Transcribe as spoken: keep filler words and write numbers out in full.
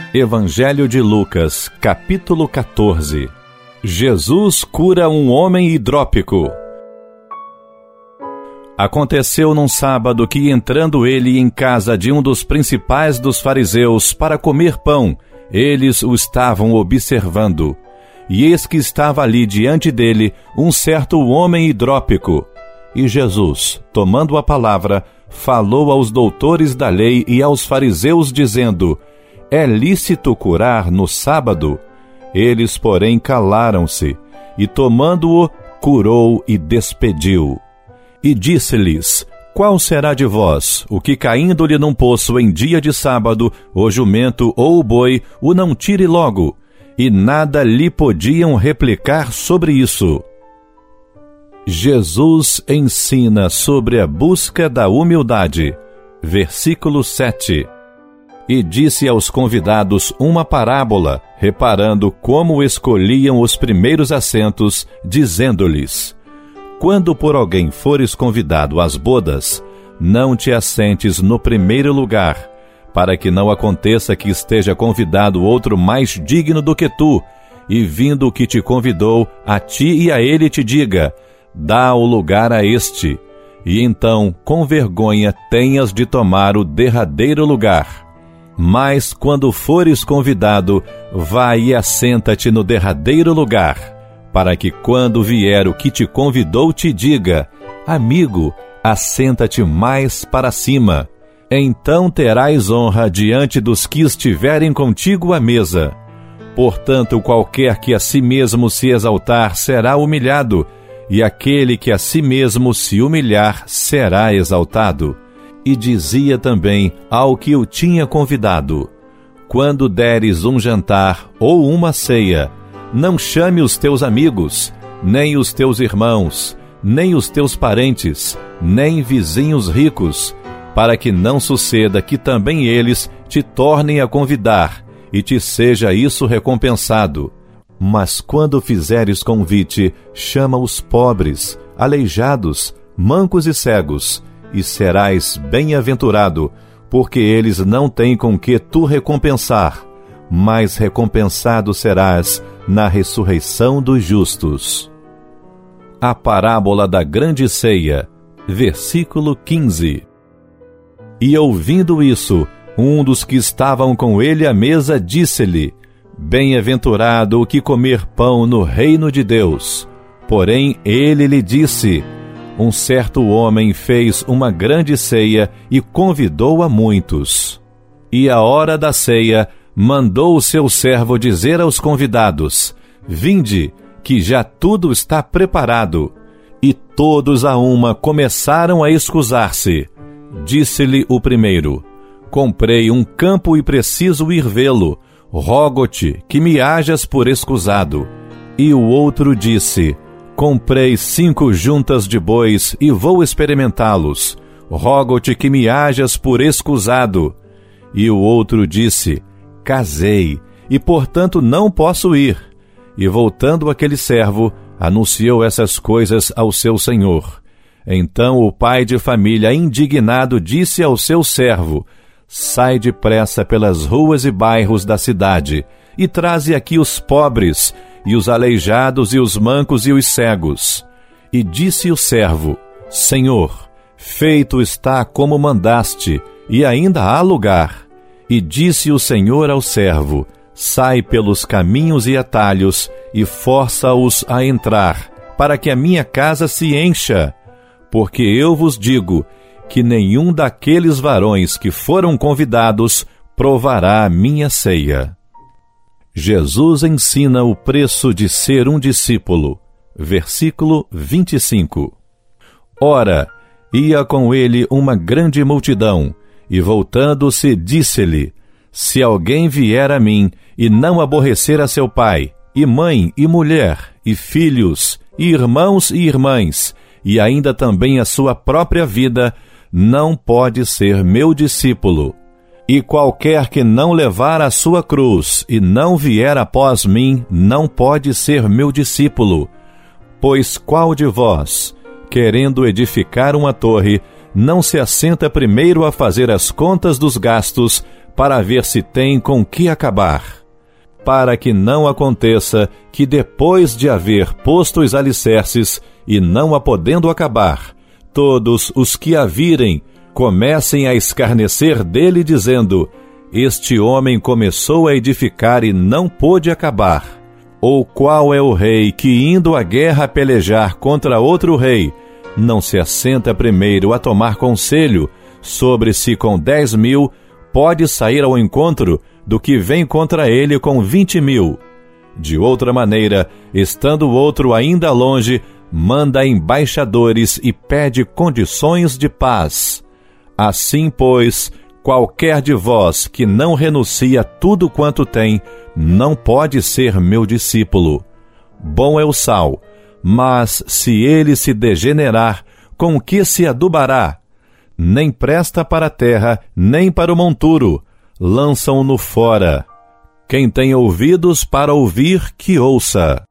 Evangelho de Lucas, capítulo quatorze. Jesus cura um homem hidrópico. Aconteceu num sábado que, entrando ele em casa de um dos principais dos fariseus para comer pão, eles o estavam observando. E eis que estava ali diante dele um certo homem hidrópico. E Jesus, tomando a palavra, falou aos doutores da lei e aos fariseus, dizendo: É lícito curar no sábado? Eles, porém, calaram-se, e tomando-o, curou e despediu. E disse-lhes: Qual será de vós, o que caindo-lhe num poço em dia de sábado, o jumento ou o boi, o não tire logo? E nada lhe podiam replicar sobre isso. Jesus ensina sobre a busca da humildade. Versículo sete. E disse aos convidados uma parábola, reparando como escolhiam os primeiros assentos, dizendo-lhes: Quando por alguém fores convidado às bodas, não te assentes no primeiro lugar, para que não aconteça que esteja convidado outro mais digno do que tu, e vindo o que te convidou, a ti e a ele te diga: Dá o lugar a este, e então, com vergonha, tenhas de tomar o derradeiro lugar. Mas, quando fores convidado, vai e assenta-te no derradeiro lugar, para que, quando vier o que te convidou, te diga: Amigo, assenta-te mais para cima. Então terás honra diante dos que estiverem contigo à mesa. Portanto, qualquer que a si mesmo se exaltar será humilhado, e aquele que a si mesmo se humilhar será exaltado. E dizia também ao que o tinha convidado: Quando deres um jantar ou uma ceia, não chame os teus amigos, nem os teus irmãos, nem os teus parentes, nem vizinhos ricos, para que não suceda que também eles te tornem a convidar, e te seja isso recompensado. Mas quando fizeres convite, chama os pobres, aleijados, mancos e cegos, e serás bem-aventurado, porque eles não têm com que tu recompensar, mas recompensado serás na ressurreição dos justos. A parábola da grande ceia, versículo quinze. E ouvindo isso, um dos que estavam com ele à mesa disse-lhe: Bem-aventurado o que comer pão no reino de Deus. Porém ele lhe disse: Um certo homem fez uma grande ceia e convidou a muitos. E à hora da ceia, mandou o seu servo dizer aos convidados: Vinde, que já tudo está preparado. E todos a uma começaram a escusar-se. Disse-lhe o primeiro: Comprei um campo e preciso ir vê-lo. Rogo-te que me hajas por escusado. E o outro disse: Comprei cinco juntas de bois e vou experimentá-los. Rogo-te que me hajas por escusado. E o outro disse: Casei, e portanto não posso ir. E voltando aquele servo, anunciou essas coisas ao seu senhor. Então o pai de família, indignado, disse ao seu servo: Sai depressa pelas ruas e bairros da cidade, e traze aqui os pobres, e os aleijados, e os mancos, e os cegos. E disse o servo: Senhor, feito está como mandaste, e ainda há lugar. E disse o Senhor ao servo: Sai pelos caminhos e atalhos, e força-os a entrar, para que a minha casa se encha. Porque eu vos digo que nenhum daqueles varões que foram convidados provará a minha ceia. Jesus ensina o preço de ser um discípulo. Versículo vinte e cinco. Ora, ia com ele uma grande multidão, e voltando-se, disse-lhe: Se alguém vier a mim, e não aborrecer a seu pai, e mãe, e mulher, e filhos, e irmãos e irmãs, e ainda também a sua própria vida, não pode ser meu discípulo. E qualquer que não levar a sua cruz e não vier após mim, não pode ser meu discípulo. Pois qual de vós, querendo edificar uma torre, não se assenta primeiro a fazer as contas dos gastos para ver se tem com que acabar, para que não aconteça que depois de haver posto os alicerces e não a podendo acabar, todos os que a virem comecem a escarnecer dele, dizendo: este homem começou a edificar e não pôde acabar. Ou qual é o rei que, indo à guerra pelejar contra outro rei, não se assenta primeiro a tomar conselho sobre se com dez mil pode sair ao encontro do que vem contra ele com vinte mil? De outra maneira, estando o outro ainda longe, manda embaixadores e pede condições de paz. Assim, pois, qualquer de vós que não renuncia tudo quanto tem, não pode ser meu discípulo. Bom é o sal, mas se ele se degenerar, com que se adubará? Nem presta para a terra, nem para o monturo, lançam-no fora. Quem tem ouvidos para ouvir, que ouça.